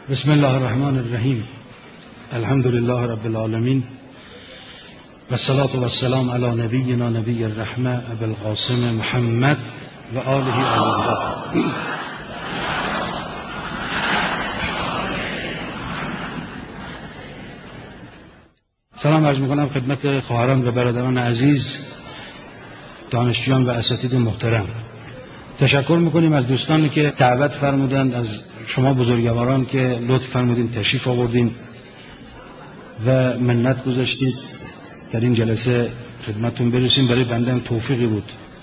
بسم الله الرحمن الرحیم. الحمد لله رب العالمین و الصلاة و السلام علی نبینا نبی الرحمه ابی القاسم محمد و آله الطاهرین. سلام عرض میکنم خدمت خواهران و برادران عزیز، دانشجویان و اساتید محترم. تشکر میکنیم از دوستانی که دعوت فرمودند، از شما بزرگواران که لطف فرمودین تشریف آوردین و منت گذاشتید در این جلسه خدمتتون برسیم. برای بنده هم توفیقی بود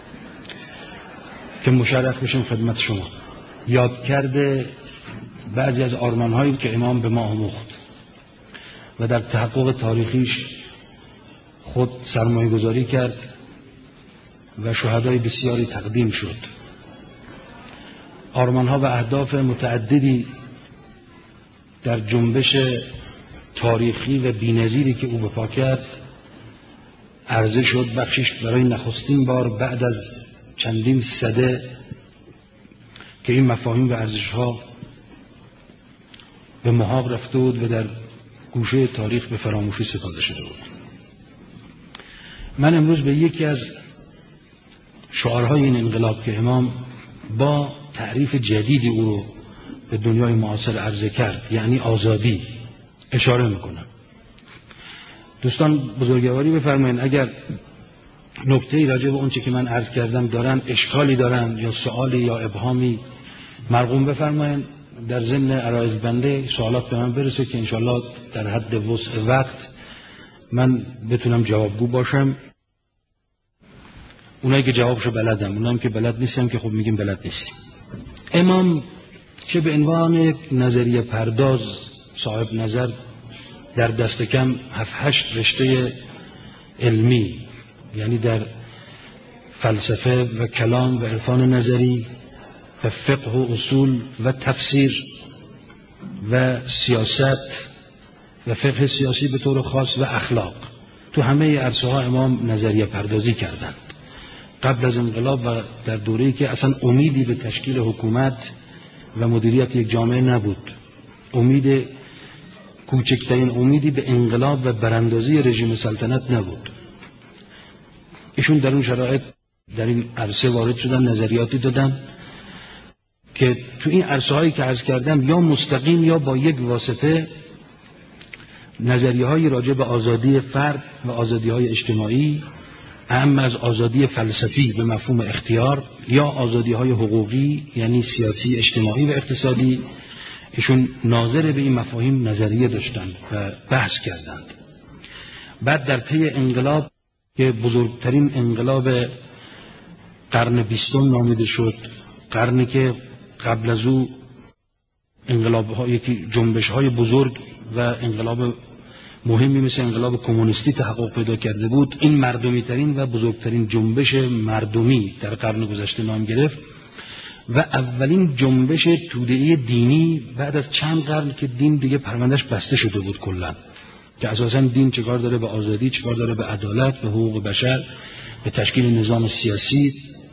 که مشرف بشیم خدمت شما. یاد کرده بعضی از آرمان‌هایی که امام به ما آموخت و در تحقق تاریخیش خود سرمایه گذاری کرد و شهدای بسیاری تقدیم شد. آرمان‌ها و اهداف متعددی در جنبش تاریخی و بی‌نظیری که او بپا کرد عرضه شد. بخشش برای نخستین بار بعد از چندین سده که این مفاهیم و ارزش‌ها به محاق رفته بود و در گوشه تاریخ به فراموشی سپرده شده بود. من امروز به یکی از شعارهای این انقلاب که امام با تعریف جدیدی او رو به دنیای معاصر عرضه کرد، یعنی آزادی، اشاره میکنم. دوستان بزرگواری بفرمایید اگر نکته‌ای راجع به اون چه که من عرض کردم دارن، اشکالی دارن یا سوالی یا ابهامی، مرقوم بفرمایید. در ضمن عرایض بنده سوالات به من برسه که انشالله در حد وسع وقت من بتونم جوابگو باشم. اونایی که جوابشو بلدم، اونایی که بلد نیستم که خب میگیم بلد نیستیم. امام چه به عنوان یک نظریه پرداز صاحب نظر در دست کم 7-8 رشته علمی، یعنی در فلسفه و کلام و عرفان نظری و فقه و اصول و تفسیر و سیاست و فقه سیاسی به طور خاص و اخلاق، تو همه عرصه‌ها امام نظریه پردازی کردند. قبل از انقلاب و در دوره‌ای که اصلا امیدی به تشکیل حکومت و مدیریت یک جامعه نبود، کوچکترین امیدی به انقلاب و براندازی رژیم سلطنت نبود، ایشون در اون شرایط در این عرصه وارد شدن، نظریاتی دادن که تو این عرصه هایی که عرض کردم یا مستقیم یا با یک واسطه نظریه های راجع به آزادی فرد و آزادی های اجتماعی، اهم از آزادی فلسفی به مفهوم اختیار یا آزادی های حقوقی یعنی سیاسی، اجتماعی و اقتصادی، ایشون ناظر به این مفاهیم نظریه داشتند و بحث کردند. بعد در طی انقلاب که بزرگترین انقلاب قرن 20 نامیده شد، قرنی که قبل از او انقلاب‌های جنبش‌های بزرگ و انقلاب مهمی مثل انقلاب کمونیستی تحقق پیدا کرده بود، این مردمی‌ترین و بزرگترین جنبش مردمی در قرن گذشته نام گرفت و اولین جنبش توده‌ای دینی بعد از چند قرن که دین دیگه پروندهش بسته شده بود کلاً، که اساساً دین چیکار داره به آزادی، چیکار داره به عدالت، به حقوق بشر، به تشکیل نظام سیاسی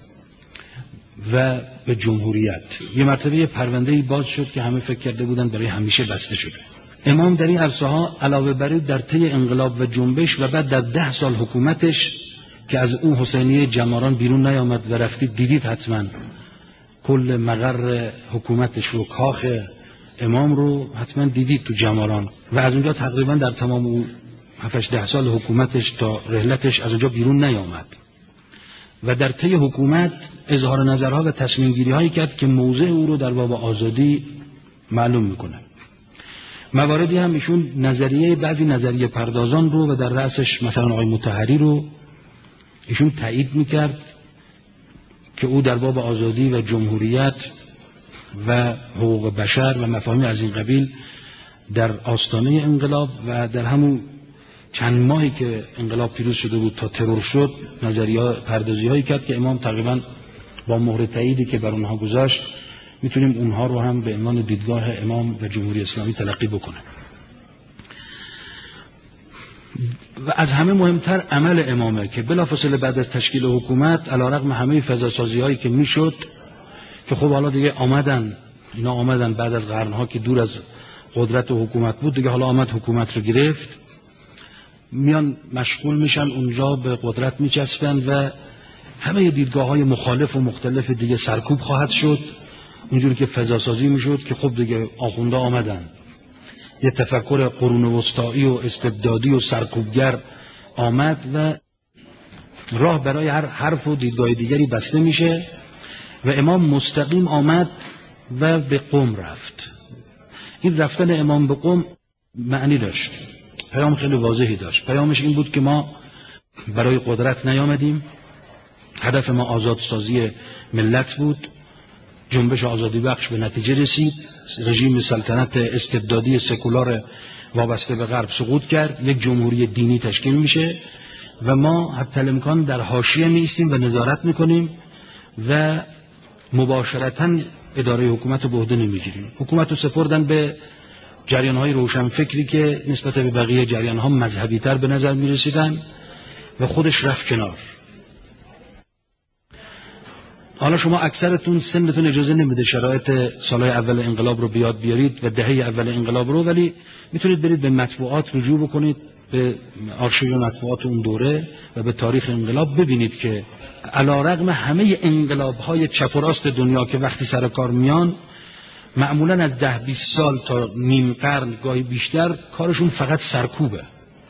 و به جمهوریت. یه مرتبه پرونده‌ای باز شد که همه فکر کرده بودن برای همیشه بسته شده. امام در این عرصه‌ها علاوه بر در طی انقلاب و جنبش و بعد در 10 سال حکومتش که از اون حسینیه جماران بیرون نیامد و رفتید دیدید حتما کل مقر حکومتش رو، کاخ امام رو حتما دیدید تو جماران، و از اونجا تقریبا در تمام اون 7-10 سال حکومتش تا رحلتش از اونجا بیرون نیامد و در طی حکومت اظهار نظرها و تصمیم گیری هایی کرد که موضع او رو در باب آزادی معلوم میکنه. مواردی هم ایشون بعضی نظریه پردازان رو و در رأسش مثلا آقای مطهری رو ایشون تایید میکرد که او در باب آزادی و جمهوریت و حقوق بشر و مفاهیم از این قبیل در آستانه انقلاب و در همون چند ماهی که انقلاب پیروز شده بود تا ترور شد نظریه پردازی هایی کرد که امام تقریبا با مهر تاییدی که بر اونها گذاشت میتونیم اونها رو هم به عنوان دیدگاه امام و جمهوری اسلامی تلقی بکنه. و از همه مهمتر عمل امامه که بلافاصله بعد از تشکیل حکومت علیرغم همه فضاسازی هایی که میشد که خب حالا دیگه آمدن بعد از قرنها که دور از قدرت و حکومت بود دیگه، حالا آمد حکومت رو گرفت، میان مشغول میشن اونجا به قدرت میچسبن و همه دیدگاه‌های مخالف و مختلف دیگه سرکوب خواهد شد. اونجوری که فضاسازی میشد که خب دیگه آخونده آمدن، یه تفکر قرون وسطایی و استبدادی و سرکوبگر آمد و راه برای هر حرف و دیدگاه دیگری بسته میشه و امام مستقیم آمد و به قم رفت. این رفتن امام به قم معنی داشت، پیام خیلی واضحی داشت. پیامش این بود که ما برای قدرت نیامدیم، هدف ما آزادسازی ملت بود. جنبش آزادی بخش به نتیجه رسید، رژیم سلطنت استبدادی سکولار وابسته به غرب سقوط کرد، یک جمهوری دینی تشکیل میشه و ما حتی الامکان در حاشیه میایستیم و نظارت میکنیم و مباشرتاً اداره حکومت رو به عهده نمیگیریم. حکومت رو سپردن به جریان‌های روشنفکری که نسبت به بقیه جریان‌ها مذهبی‌تر به نظر می‌رسیدن و خودش رفت کنار. حالا شما اکثرتون سنتون اجازه نمیده شرایط سالهای اول انقلاب رو بیاد بیارید و دهه اول انقلاب رو، ولی میتونید برید به مطبوعات رجوع بکنید، به آرشیو مطبوعات اون دوره و به تاریخ انقلاب، ببینید که علیرغم همه انقلاب‌های چپ و راست دنیا که وقتی سر کار میان معمولاً از 10-20 سال تا نیم قرن گاهی بیشتر کارشون فقط سرکوبه،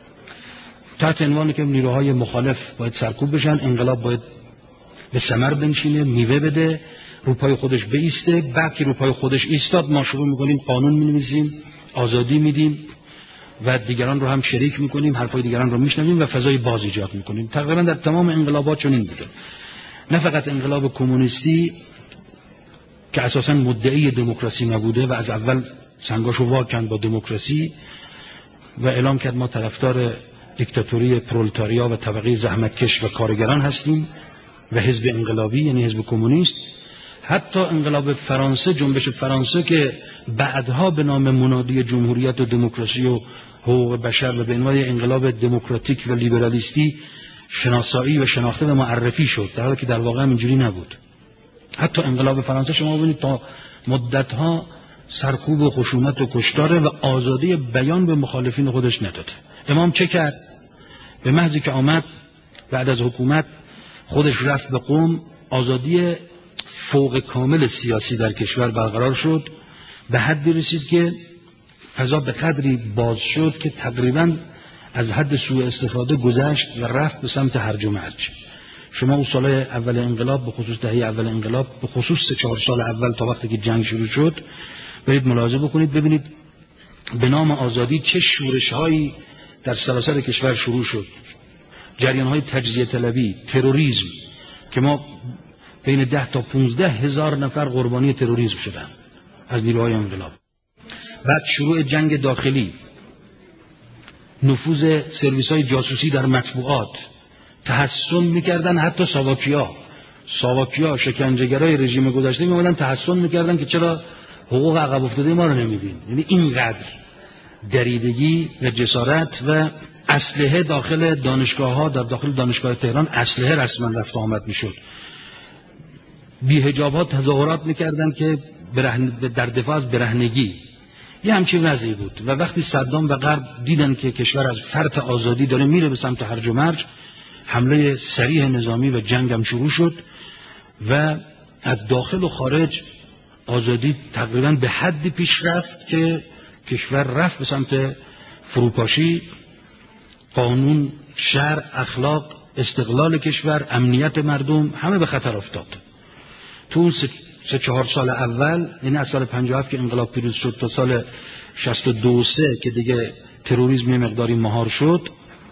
تحت عنوانی که نیروهای مخالف باید سرکوب بشن، انقلاب باید به ثمر بنشینه، میوه بده، روپای خودش بایسته. بعد که روپای خودش ایستاد ما شروع میکنیم قانون مینویسیم، آزادی میدیم و دیگران رو هم شریک میکنیم، حرفای دیگران رو میشنویم و فضای باز ایجاد میکنیم. تقریبا در تمام انقلابات چنین بوده، نه فقط انقلاب کمونیستی که اساساً مدعی دموکراسی نبوده و از اول سنگاشو وا کند با دموکراسی و اعلام کرد ما طرفدار دیکتاتوری پرولتاریا و طبقه زحمتکش و کارگران هستیم و حزب انقلابی یعنی حزب کمونیست. حتی انقلاب فرانسه، جنبش فرانسه که بعدها به نام منادی جمهوریت و دموکراسی و حقوق بشر و به عنوان انقلاب دموکراتیک و لیبرالیستی شناسایی و شناخته و معرفی شد، در حالی که در واقع اینجوری نبود. حتی انقلاب فرانسه شما ببینید تا مدتها سرکوب و خشونت و کشتاره و آزادی بیان به مخالفین خودش نداده. امام چه کرد؟ به محضی که آمد بعد از حکومت خودش رفت به قم، آزادی فوق کامل سیاسی در کشور برقرار شد، به حدی رسید که فضا به قدری باز شد که تقریباً از حد سوء استفاده گذشت و رفت به سمت هرج و مرج. شما اون سال اول انقلاب، به خصوص دهه اول انقلاب، به خصوص 3-4 سال اول تا وقتی که جنگ شروع شد برید ملاحظه بکنید، ببینید به نام آزادی چه شورش‌هایی در سراسر کشور شروع شد. جریان‌های تجزیه طلبی، تروریسم که ما بین 10 تا 15 هزار نفر قربانی تروریسم شدن از نیروهای انقلاب. بعد شروع جنگ داخلی، نفوذ سرویس‌های جاسوسی در مطبوعات، تحسن می‌کردن حتی ساواکیا شکنجهگرای رژیم گذشته می‌اومدن تحسن می‌کردن که چرا حقوق عقب افتاده ما رو نمیدین. یعنی اینقدر دریدگی و جسارت و اسلحه داخل دانشگاه‌ها، در داخل دانشگاه تهران اسلحه رسما رفت آمد می‌شد. بی‌حجاب‌ها تظاهرات می‌کردن که در دفاع از برهنگی. یه همچین وضعی بود و وقتی صدام و غرب دیدن که کشور از فرط آزادی داره میره به سمت هرج و مرج، حمله سریع نظامی و جنگ هم شروع شد و از داخل و خارج آزادی تقریبا به حدی پیش رفت که کشور رفت به سمت فروپاشی. قانون، شرع، اخلاق، استقلال کشور، امنیت مردم همه به خطر افتاد. تو اون 3-4 سال اول، یعنی از سال 57 که انقلاب پیروز شد تا سال 62-63 که دیگه تروریسم یه مقداری مهار شد،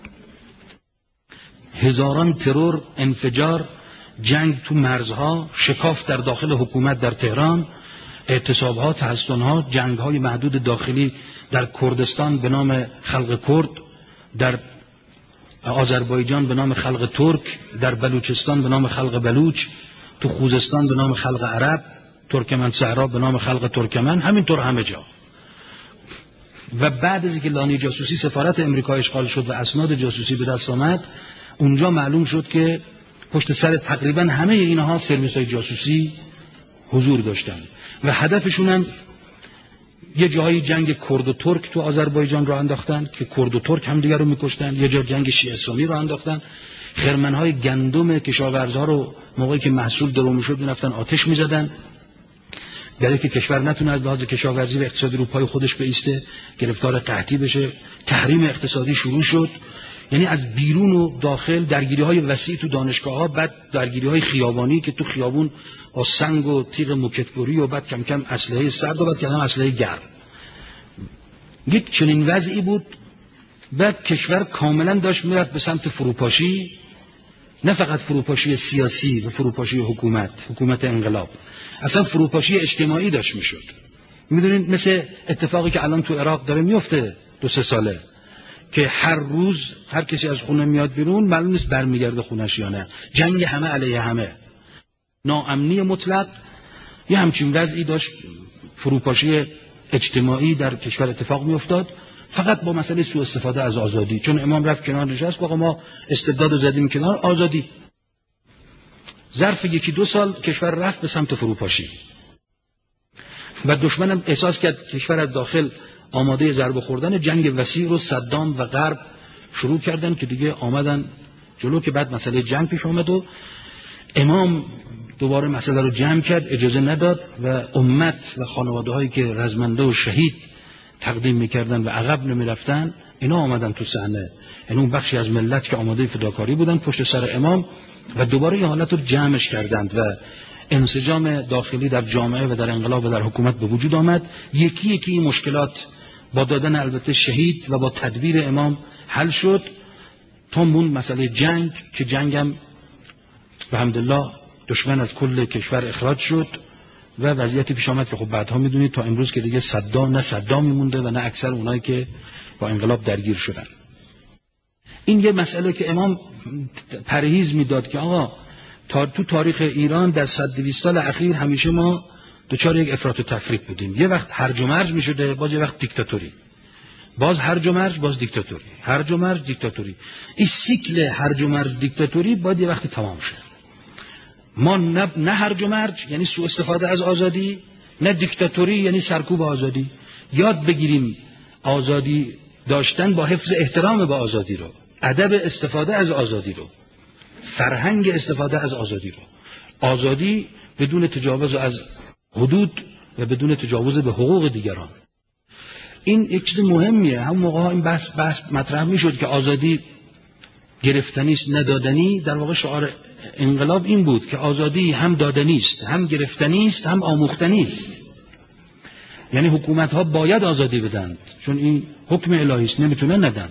هزاران ترور، انفجار، جنگ تو مرزها، شکاف در داخل حکومت در تهران، اعتصابها، تحصنها، جنگهای محدود داخلی در کردستان به نام خلق کرد، در آذربایجان به نام خلق ترک، در بلوچستان به نام خلق بلوچ، تو خوزستان به نام خلق عرب، ترکمن صحرا به نام خلق ترکمن، همینطور همه جا. و بعد از اینکه لانه جاسوسی سفارت امریکا اشغال شد و اسناد جاسوسی به دست آمد، اونجا معلوم شد که پشت سر تقریبا همه اینها سرویس‌های جاسوسی حضور داشتن و هدفشون هم یه جایی جنگ کرد و ترک تو آذربایجان رو انداختن که کرد و ترک هم دیگر رو میکشتن، یه جا جنگ شیعه سنی رو انداختن، خرمنهای گندم کشاورزها رو موقعی که محصول درو میشد میرفتن آتش میزدن برای که کشور نتونه از لحاظ کشاورزی و اقتصادی رو پای خودش بایسته، گرفتار قحطی بشه، تحریم اقتصادی شروع شد. یعنی از بیرون و داخل درگیری‌های وسیع تو دانشگاه‌ها، بعد درگیری‌های خیابانی که تو خیابون با سنگ و تیغ موکت‌بری و بعد کم کم اسلحه سرد و بعد کم کم اسلحه گرم. یک چنین وضعی بود. بعد کشور کاملا داشت میرفت به سمت فروپاشی، نه فقط فروپاشی سیاسی و فروپاشی حکومت انقلاب، اصلا فروپاشی اجتماعی داشت میشد. میدونید مثل اتفاقی که الان تو عراق داره میفته 2-3 ساله که هر روز هر کسی از خونه میاد بیرون معلوم نیست برمیگرده خونش یا نه، جنگ همه علیه همه، ناامنی مطلق. یه همچین وضعی داشت فروپاشی اجتماعی در کشور اتفاق میافتاد، فقط با مسئله سوء استفاده از آزادی. چون امام رفت کنار نشست گفت ما استبداد رو زدیم کنار، آزادی. ظرف 1-2 سال کشور رفت به سمت فروپاشی و دشمنم احساس کرد کشور از داخل آماده ضربه خوردن، جنگ وسیع رو صدام و غرب شروع کردن که دیگه آمدن جلو، که بعد مسئله جنگ پیش آمد و امام دوباره مسئله رو جمع کرد، اجازه نداد و امت و خانواده هایی که رزمنده و شهید تقدیم میکردن و عقب نمیرفتن اینا آمدن تو صحنه. یعنی اون بخشی از ملت که آماده فداکاری بودن پشت سر امام و دوباره این حالت رو جمعش کردند و انسجام داخلی در جامعه و در انقلاب و در حکومت به وجود آمد. یکی یکی این مشکلات با دادن البته شهید و با تدبیر امام حل شد تا موند مسئله جنگ، که جنگم به حمدالله دشمن از کل کشور اخراج شد و وضعیتی پیش آمد که خب بعدها میدونید تا امروز که دیگه صدام میمونده و نه اکثر اونایی که با انقلاب درگیر شدن. این یه مسئله که امام پرهیز میداد که آقا تو تاریخ ایران در 100-200 سال اخیر همیشه ما دچار یک افراط و تفریط بودیم. یه وقت هرج و مرج میشده، باز یه وقت دیکتاتوری، باز هرج و مرج، باز دیکتاتوری، هرج و مرج، دیکتاتوری. این سیکل هرج و مرج دیکتاتوری باید یه وقتی تمام شه. ما نه هرج و مرج یعنی سوء استفاده از آزادی، نه دیکتاتوری یعنی سرکوب آزادی. یاد بگیریم آزادی داشتن با حفظ احترام به آزادی رو، ادب استفاده از آزادی رو، فرهنگ استفاده از آزادی رو. آزادی بدون تجاوز از حدود و بدون تجاوز به حقوق دیگران. این یک چیز مهمیه. هم موقع این بحث مطرح میشد که آزادی گرفتنی است ندادنی. در واقع شعار انقلاب این بود که آزادی هم دادنی است، هم گرفتنی است، هم آموختنی است. یعنی حکومت ها باید آزادی بدن چون این حکم الهی است، نمیتونن ندن.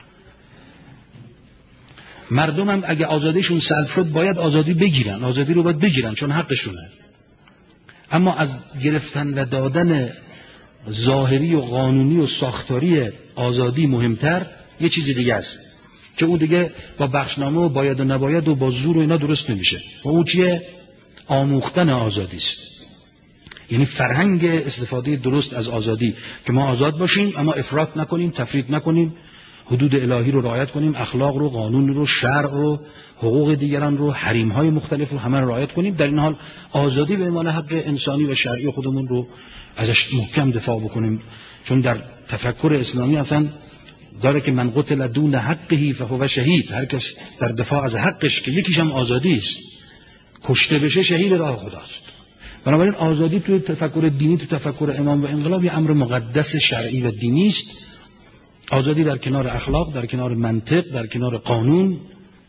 مردم هم اگه آزادیشون سلب شد باید آزادی بگیرن، آزادی رو باید بگیرن چون حقشونه. اما از گرفتن و دادن ظاهری و قانونی و ساختاری آزادی مهمتر یه چیز دیگه است که اون دیگه با بخشنامه و باید و نباید و با زور و اینا درست نمیشه. و اون چیه؟ آموختن آزادی است. یعنی فرهنگ استفاده درست از آزادی که ما آزاد باشیم اما افراط نکنیم، تفریط نکنیم، حدود الهی رو رعایت کنیم، اخلاق رو، قانون رو، شرع رو، حقوق دیگران رو، حریم‌های مختلف رو همه رو رعایت کنیم. در این حال آزادی به عنوان حق انسانی و شرعی خودمون رو ازش محکم دفاع بکنیم. چون در تفکر اسلامی اصلا داره که من قتل دون حقه فهو شهید. هر کس در دفاع از حقش که یکیش هم آزادی است کشته بشه شهید راه خداست. بنابراین آزادی تو تفکر دینی، تو تفکر امام و انقلاب یه امر مقدس شرعی و دینی است. آزادی در کنار اخلاق، در کنار منطق، در کنار قانون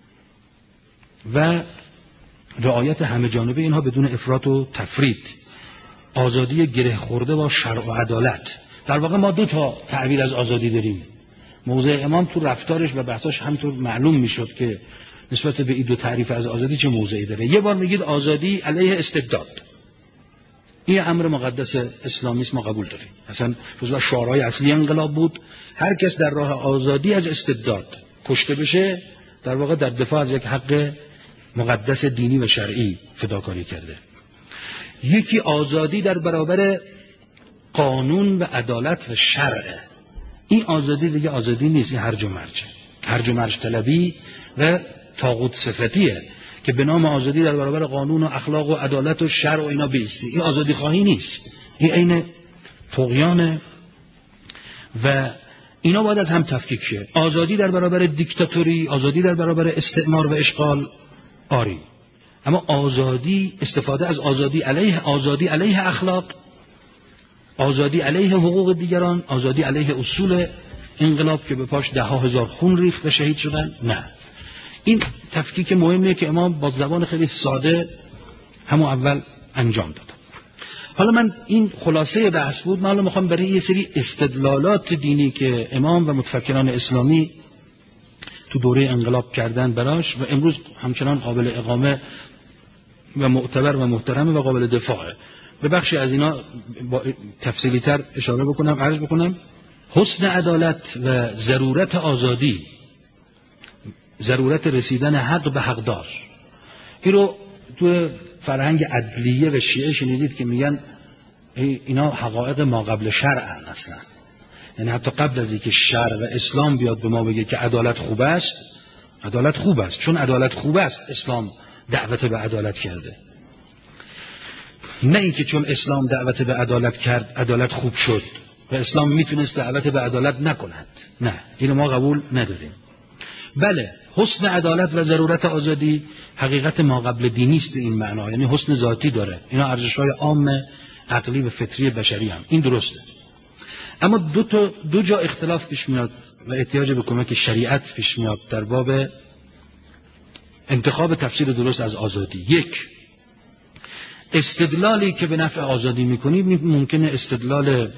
و رعایت همه جانبه اینها بدون افراط و تفریط. آزادی گره خورده با شرع و عدالت. در واقع ما 2 تا تعبیر از آزادی داریم. موضع امام تو رفتارش و بحثاش همینطور معلوم میشد که نسبت به این 2 تعریف از آزادی چه موضعی داره. یه بار میگید آزادی علیه استبداد. این امر مقدس اسلامی است، ما قبول داریم. اصلا جزو شعارهای اصلی انقلاب بود. هر کس در راه آزادی از استبداد کشته بشه در واقع در دفاع از یک حق مقدس دینی و شرعی فداکاری کرده. یکی آزادی در برابر قانون و عدالت و شرع. این آزادی دیگه آزادی نیست، این هرج و مرج. هرج و مرج طلبی و طاغوت صفتیه که به نام آزادی در برابر قانون و اخلاق و عدالت و شرع و اینا بیستی. این آزادی خواهی نیست. این عین طغیانه و اینا باید از هم تفکیک شه. آزادی در برابر دیکتاتوری، آزادی در برابر استعمار و اشغال، آری. اما آزادی، استفاده از آزادی علیه اخلاق، آزادی علیه حقوق دیگران، آزادی علیه اصول انقلاب که به پاش 10,000 خون ریخت و شهید شدن، نه. این تفکیک مهمیه که امام با زبان خیلی ساده همون اول انجام داد. حالا من این خلاصه بحث بود. من حالا میخوام برای یه سری استدلالات دینی که امام و متفکران اسلامی تو دوره انقلاب کردن براش و امروز همچنان قابل اقامه و معتبر و محترمه و قابل دفاعه، به بخشی از اینا با تفصیلی تر اشاره بکنم، عرض بکنم. حسن عدالت و ضرورت آزادی، ضرورت رسیدن حق به حقدار، این رو تو فرهنگ عدلیه و شیعه شنیدید که میگن اینا حقایق ما قبل شرعن اصلا. یعنی حتی قبل از اینکه شرع و اسلام بیاد به ما بگه که عدالت خوب است، عدالت خوب است، چون عدالت خوب است اسلام دعوت به عدالت کرده، نه اینکه چون اسلام دعوت به عدالت کرد عدالت خوب شد و اسلام میتونست دعوت به عدالت نکند. نه، اینو ما قبول نداریم. بله، حسن عدالت و ضرورت آزادی حقیقت ما قبل دینی است به این معنا، یعنی حسن ذاتی داره. اینا ارزش‌های عام عقلی و فطری بشری هم، این درسته. اما دو جا اختلاف پیش میاد و احتیاج به کمک شریعت پیش میاد در باب انتخاب تفسیر درست از آزادی. یک، استدلالی که به نفع آزادی میکنی ممکنه استدلال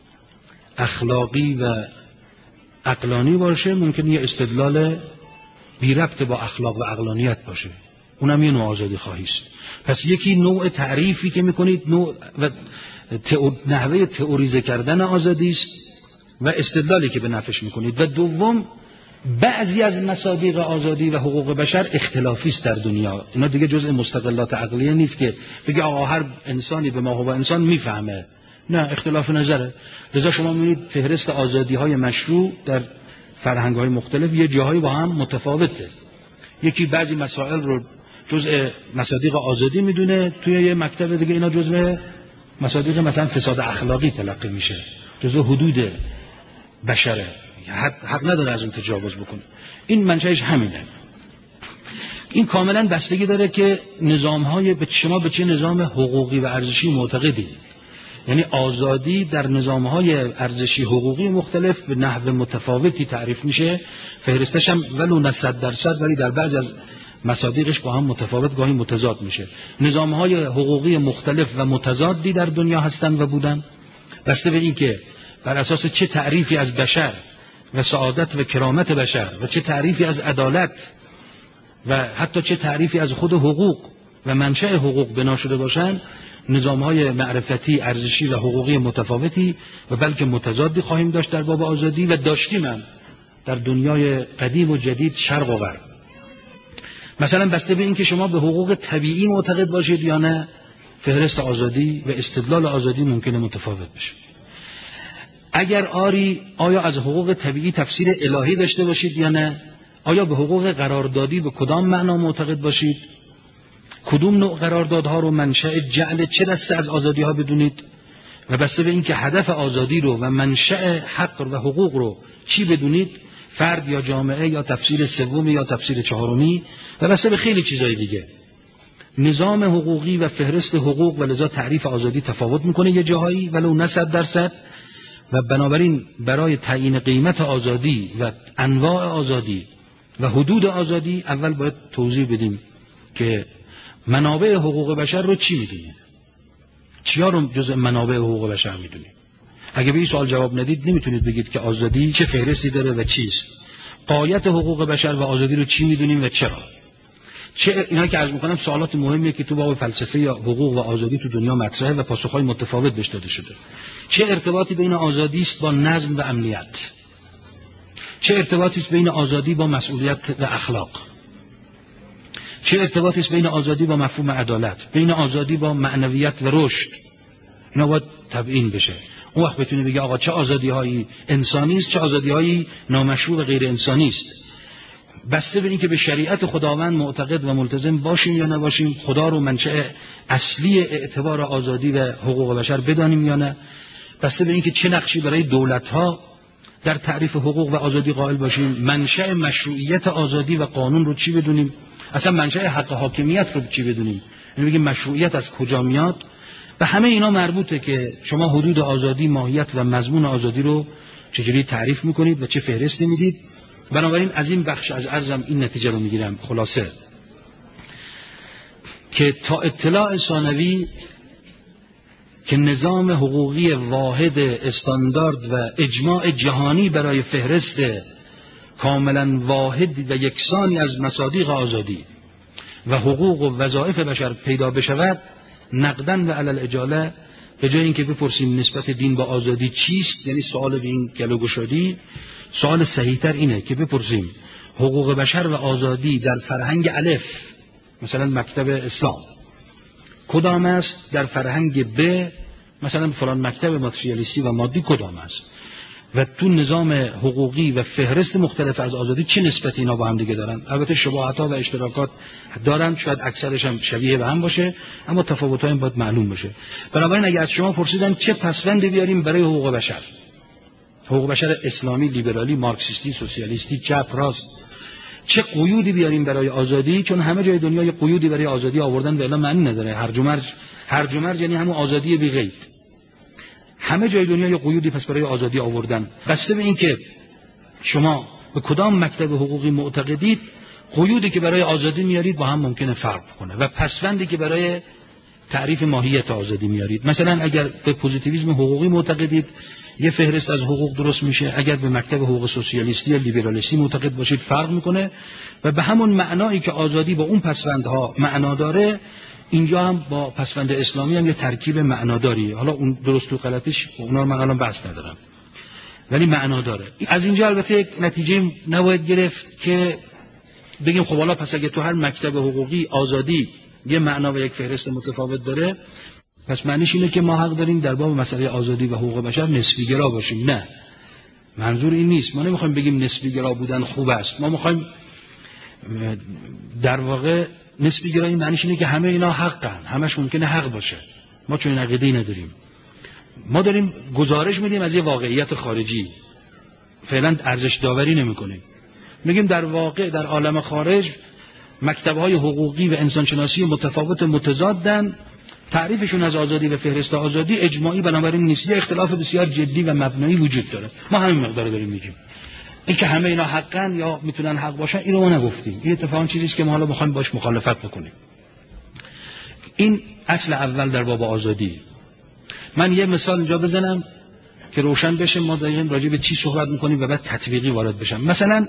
اخلاقی و عقلانی باشه، ممکنه یه استدلال بی ربط با اخلاق و عقلانیت باشه، اونم یه نوع آزادی خواهی است. پس یکی نوع تعریفی که میکنید، نوع و نحوه تئوریزه کردن آزادی است و استدلالی که به نفعش میکنید. و دوم، بعضی از مصادیق آزادی و حقوق بشر اختلافی است در دنیا. اینا دیگه جزء مستقلات عقلیه نیست که بگه آقا هر انسانی به ما هو انسان میفهمه. نه، اختلاف نظره. لذا شما میبینید فهرست آزادی‌های مشروع در فرهنگ‌های مختلف یه جاهایی با هم متفاوته. یکی بعضی مسائل رو جزء مصادیق آزادی میدونه، توی یه مکتب دیگه اینا جزء مصادیق مثلا فساد اخلاقی تلقی میشه، جزء حدود بشره، حق نداره از اون تجاوز بکنه. این منشأش همینه. این کاملا بستگی داره که نظام‌های شما به چه نظام حقوقی و ارزشی معتقدید. یعنی آزادی در نظام‌های ارزشی حقوقی مختلف به نحو متفاوتی تعریف میشه، فهرستش هم ولو نه 100% ولی در بعضی از مصادیقش با هم متفاوت، گاهی متضاد میشه. نظام‌های حقوقی مختلف و متضادی در دنیا هستند و بودن، بسته به این که بر اساس چه تعریفی از بشر و سعادت و کرامت بشر و چه تعریفی از عدالت و حتی چه تعریفی از خود حقوق و منشأ حقوق بنا شده باشند، نظام‌های معرفتی، ارزشی و حقوقی متفاوتی و بلکه متضادی خواهیم داشت در باب آزادی و داشتیم هم در دنیای قدیم و جدید، شرق و غرب. مثلا بسته به این که شما به حقوق طبیعی معتقد باشید یا نه، فهرست آزادی و استدلال آزادی ممکنه متفاوت بشه. اگر آیا از حقوق طبیعی تفسیر الهی داشته باشید یا نه، آیا به حقوق قراردادی به کدام معنا معتقد باشید، کدوم نوع قراردادها رو منشأ جعل چه دسته از آزادی ها بدونید، و بسته به این که هدف آزادی رو و منشأ حق و حقوق رو چی بدونید، فرد یا جامعه یا تفسیر سومی یا تفسیر چهارمی، و بسته به خیلی چیزای دیگه. نظام حقوقی و فهرست حقوق و لذا تعریف آزادی تفاوت میکنه یه جاهایی ولو نه 100%. و بنابراین برای تعیین قیمت آزادی و انواع آزادی و حدود آزادی اول باید توضیح بدیم که منابع حقوق بشر رو چی میدونید، چیا رو جزء منابع حقوق بشر میدونید. اگه به این سوال جواب ندید نمیتونید بگید که آزادی چه فهرستی داره و چیست. غایت حقوق بشر و آزادی رو چی میدونیم و چرا. اینا که عرض میکنم سوالات مهمیه که تو باب فلسفه یا حقوق و آزادی تو دنیا مطرحه و پاسخهای متفاوت بهش داده شده. چه ارتباطی بین آزادی است با نظم و امنیت؟ چه ارتباطی است بین آزادی با مسئولیت و اخلاق؟ چه ارتباطی است بین آزادی با مفهوم عدالت، بین آزادی با معنویت و رشد؟ اینا باید تبیین بشه. اون وقت بتونه بگه آقا چه آزادی‌هایی انسانی است، چه آزادی‌هایی نامشروع و غیر انسانی است. بسته به این که به شریعت خداوند معتقد و ملتزم باشیم یا نباشیم، خدا رو منشأ اصلی اعتبار آزادی و حقوق بشر بدانیم یا نه، بسته به اینکه چه نقشی برای دولت‌ها در تعریف حقوق و آزادی قائل باشیم، منشأ مشروعیت آزادی و قانون رو چی بدونیم، اصلا منشأ حق حاکمیت رو چی بدونیم، یعنی بگیم مشروعیت از کجا میاد. و همه اینا مربوطه که شما حدود آزادی، ماهیت و مضمون آزادی رو چجوری تعریف میکنید و چه فهرستی میدید. بنابراین از این بخش از عرضم این نتیجه رو میگیرم خلاصه که تا اطلاع ثانوی که نظام حقوقی واحد استاندارد و اجماع جهانی برای فهرست کاملا واحد و یکسانی از مصادیق آزادی و حقوق و وظایف بشر پیدا بشود، نقدن و علل اجاله به جای اینکه بپرسیم نسبت دین با آزادی چیست، یعنی سوال به این گلوگشادی، سوال صحیح‌تر اینه که بپرسیم حقوق بشر و آزادی در فرهنگ الف، مثلا مکتب اسلام، کدام است؟ در فرهنگ ب، مثلا فلان مکتب ماتریالیستی و مادی کدام است؟ و تو نظام حقوقی و فهرست مختلف از آزادی چه نسبتی اینا با هم دیگه دارن؟ البته شباهت‌ها و اشتراکات دارن، شاید اکثرش هم شبیه به هم باشه، اما تفاوت‌ها این باید معلوم باشه. بنابراین اگه از شما پرسیدن چه پسوندی بیاریم برای حقوق بشر، حقوق بشر اسلامی، لیبرالی، مارکسیستی، سوسیالیستی، چپ، راست، چه قیودی بیاریم برای آزادی، چون همه جای دنیا یه قیودی برای آزادی آوردن و الا معنی نداره. هرج و مرج یعنی همون آزادی بی قید. همه جای دنیا یه قیودی پس برای آزادی آوردن. بسته به این که شما به کدام مکتب حقوقی معتقدید، قیودی که برای آزادی میارید با هم ممکنه فرق کنه و پسوندی که برای تعریف ماهیت آزادی میارید. مثلا اگر به پوزیتیویسم حقوقی معتقدید، یه فهرست از حقوق درست میشه. اگر به مکتب حقوق سوسیالیستی یا لیبرالیستی معتقد باشید فرق میکنه و به همون معنایی که آزادی با اون پسوندها معنا داره، اینجا هم با پسوند اسلامی هم یه ترکیب معناداریه. حالا اون درست و غلطش اونا رو من الان بحث ندارم، ولی معنا داره. از اینجا البته نتیجه نباید گرفت که بگیم خب حالا پس اگه تو هر مکتب حقوقی آزادی یه معنا و یک فهرست متفاوت داره، پس معنیش اینه که ما حق داریم در باب مسئله آزادی و حقوق بشر نسبی گرا باشیم. نه، منظور این نیست. ما نمیخوایم بگیم نسبی گرا بودن خوب است. ما میخوایم در واقع نسبی گرایی معنیش اینه که همه اینا حقن، همش ممکنه حق باشه. ما چون این عقیده‌ای نداریم. ما داریم گزارش میدیم از یه واقعیت خارجی، فعلا ارزش داوری نمی‌کنیم. میگیم در واقع در عالم خارج مکتب‌های حقوقی و انسانشناسی متفاوت متضادن، تعریفشون از آزادی و فهرست آزادی اجماعی بنابراین نیست، یه اختلاف بسیار جدی و مبنایی وجود داره. ما همین مقدار داریم میگیم. این که همه اینا حقن یا میتونن حق باشن، اینو ما نگفتیم. این اتفاقا چیزیست که ما حالا بخوایم باش مخالفت بکنیم. این اصل اول در باب آزادی. من یه مثال اینجا بزنم که روشن بشه ما دقیقاً راجع به چی صحبت میکنیم و بعد تطبیقی وارد بشم. مثلا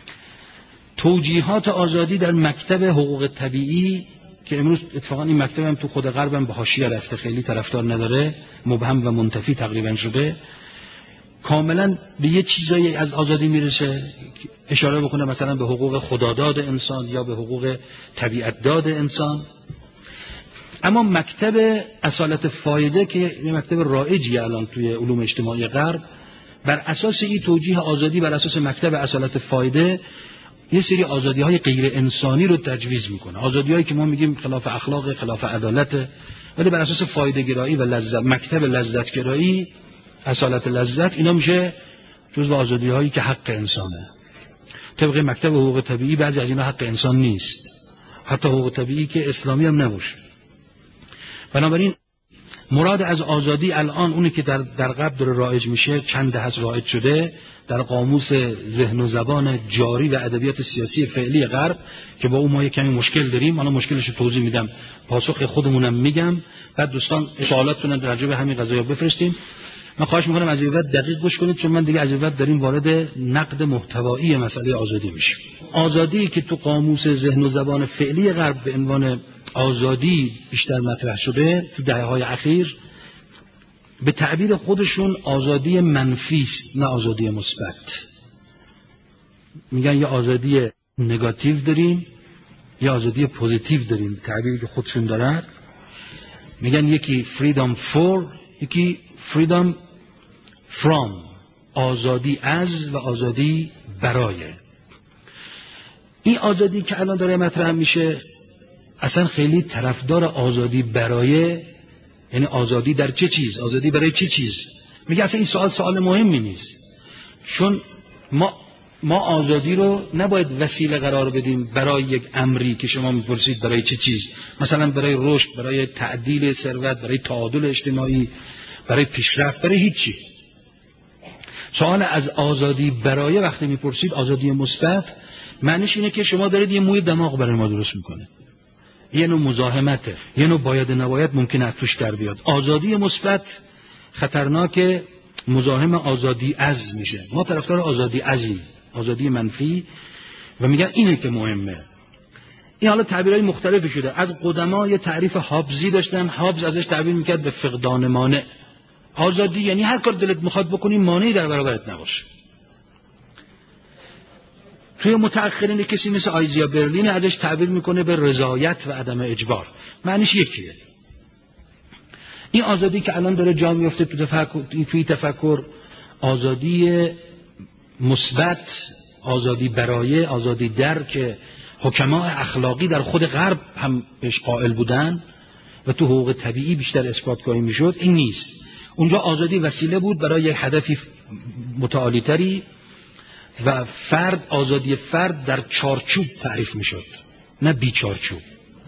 توجیهات آزادی در مکتب حقوق طبیعی که امروز اتفاقا این مکتب هم تو خود غرب هم به حاشیه رفته، خیلی طرفدار نداره، مبهم و منتفی تقریبا شده، کاملا به یه چیزایی از آزادی میرسه، اشاره بکنه مثلا به حقوق خداداد انسان یا به حقوق طبیعت داد انسان. اما مکتب اصالت فایده که یه مکتب رایجیه الان توی علوم اجتماعی غرب، بر اساس این توجیه آزادی بر اساس مکتب اصالت فایده یه سری آزادی‌های غیر انسانی رو تجویز میکنه. آزادی‌هایی که ما میگیم خلاف اخلاق، خلاف عدالت، ولی بر اساس فایده گرایی و لذت، مکتب لذت گرایی، اصالت لذت، اینا میشه جزو آزادی‌هایی که حق انسانه. طبق مکتب حقوق طبیعی بعضی از اینا حق انسان نیست، حتی حقوق طبیعی که اسلامی هم نباشه. بنابراین مراد از آزادی الان اونی که در غرب داره رایج میشه، چند دهه از رایج شده در قاموس ذهن و زبان جاری و ادبیات سیاسی فعلی غرب که با اون ما یک کمی مشکل داریم. حالا مشکلش رو توضیح میدم، پاسخ خودمونم میگم، بعد دوستان سوالاتتون راجع به همین قضايا بفرستین. من خواهش میکنم از این بعد دقیق گوش کنید، چون من دیگه از این بعد داریم وارد نقد محتوایی مسئله آزادی میشیم. آزادی که تو قاموس ذهن و زبان فعلی غرب به عنوان آزادی بیشتر مطرح شده تو دهه‌های اخیر، به تعبیر خودشون آزادی منفی است، نه آزادی مثبت. میگن یه آزادی نگاتیو داریم، یه آزادی پوزیتیو داریم، به تعبیری که خودشون دارن. میگن یکی freedom for، یکی freedom from، آزادی از و آزادی برای. این آزادی که الان داره مطرح میشه اصلا خیلی طرفدار آزادی برای، یعنی آزادی در چه چیز، آزادی برای چه چیز، میگه اصلا این سوال مهمی نیست، چون ما آزادی رو نباید وسیله قرار بدیم برای یک امری که شما میپرسید برای چه چیز، مثلا برای رشد، برای تعدیل ثروت، برای تعادل اجتماعی، برای پیشرفت، برای هیچی. سوال از آزادی برای وقتی میپرسید، آزادی مثبت، معنیش اینه که شما دارید یه موی دماغ برای ما درست میکنه، یه نوع مزاحمته، یه نوع باید نباید ممکنه از توش در بیاد. آزادی مثبت خطرناکه، مزاحم آزادی از میشه. ما طرفدار آزادی ازی، آزادی منفی، و میگن اینه که مهمه. این حالا تعبیرهای مختلفی شده. از قدما یه تعریف هابزی داشتن، هابز ازش تعبیر میکرد به فقدان مانع. آزادی یعنی هر کار دلت میخواد بکنی، مانعی در برابرت نباشه. توی متأخرین کسی مثل آیزیا برلین ازش تعبیر میکنه به رضایت و عدم اجبار. معنیش یکیه. این آزادی که الان داره جا میفته توی تفکر، آزادی مثبت، آزادی برای، آزادی در که حکما اخلاقی در خود غرب هم بهش قائل بودن و تو حقوق طبیعی بیشتر اثبات کاری میشد، این نیست. اونجا آزادی وسیله بود برای یک هدفی متعالی تری و فرد، آزادی فرد در چارچوب تعریف میشد، نه بی چارچوب.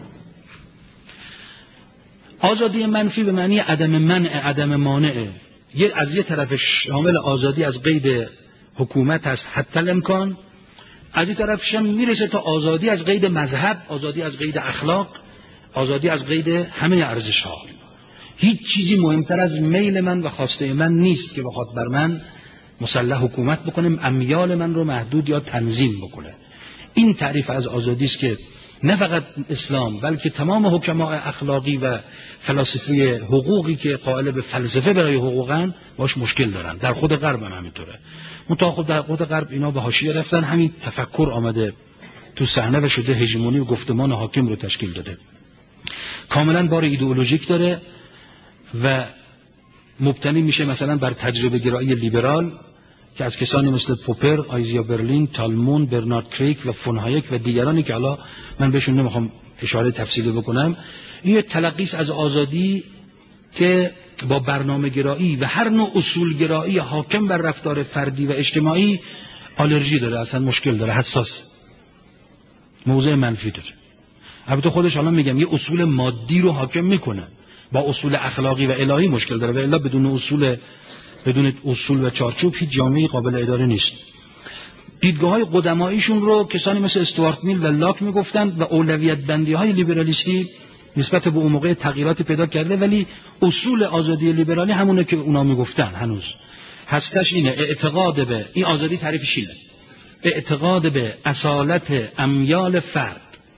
آزادی منفی به معنی عدم منع، عدم مانع. از یه طرف شامل آزادی از قید حکومت هست حتی الامکان، از این طرفش هم میرسه تا آزادی از قید مذهب، آزادی از قید اخلاق، آزادی از قید همه ارزش ها. هیچ چیزی مهمتر از میل من و خواسته من نیست که بخواد بر من مسلح حکومت بکنه، امیال من رو محدود یا تنظیم بکنه. این تعریف از آزادی است که نه فقط اسلام بلکه تمام حکمای اخلاقی و فلاسفه حقوقی که قائل به فلسفه برای حقوقن باش مشکل دارن. در خود غرب هم همینطوره. منتها در خود غرب اینا به حاشیه رفتن، همین تفکر آمده تو صحنه و شده هژمونی و گفتمان حاکم رو تشکیل داده. کاملا بار ایدئولوژیک داره و مبتنی میشه مثلا بر تجربه گرایی لیبرال که از کسانی مثل پوپر، آیزیا برلین، تالمون، برنارد کریک و فون هایک و دیگرانی که حالا من بهشون نمیخوام اشاره تفصیلی بکنم، این تلقی از آزادی که با برنامه گرایی و هر نوع اصول گرایی حاکم بر رفتار فردی و اجتماعی آلرژی داره، اصلا مشکل داره، حساس، موضع منفی داره. البته خودش حالا میگم یه اصول مادی رو حاکم میکنه، با اصول اخلاقی و الهی مشکل داره و الا بدون اصول و چارچوب هیچ جامعه‌ای قابل اداره نیست. دیدگاه‌های قدماییشون رو کسانی مثل استوارت میل و لاک میگفتند و اولویت بندی‌های لیبرالیستی نسبت به اون موقع تغییراتی پیدا کرده، ولی اصول آزادی لیبرالی همونه که اونا میگفتن هنوز. هستش اینه، اعتقاد به این آزادی، تعریفش اینه، اعتقاد به اصالت امیال فرد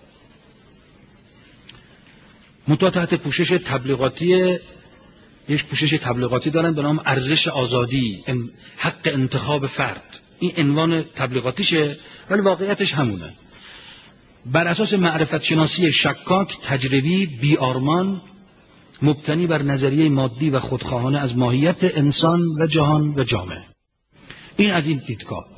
منتها تحت پوشش تبلیغاتی، یک پوشش تبلیغاتی دارن به نام ارزش آزادی، حق انتخاب فرد. این عنوان تبلیغاتیشه ولی واقعیتش همونه. بر اساس معرفت شناسی شکاک، تجربی، بی‌آرمان، مبتنی بر نظریه مادی و خودخواهانه از ماهیت انسان و جهان و جامعه. این از این دیدگاه.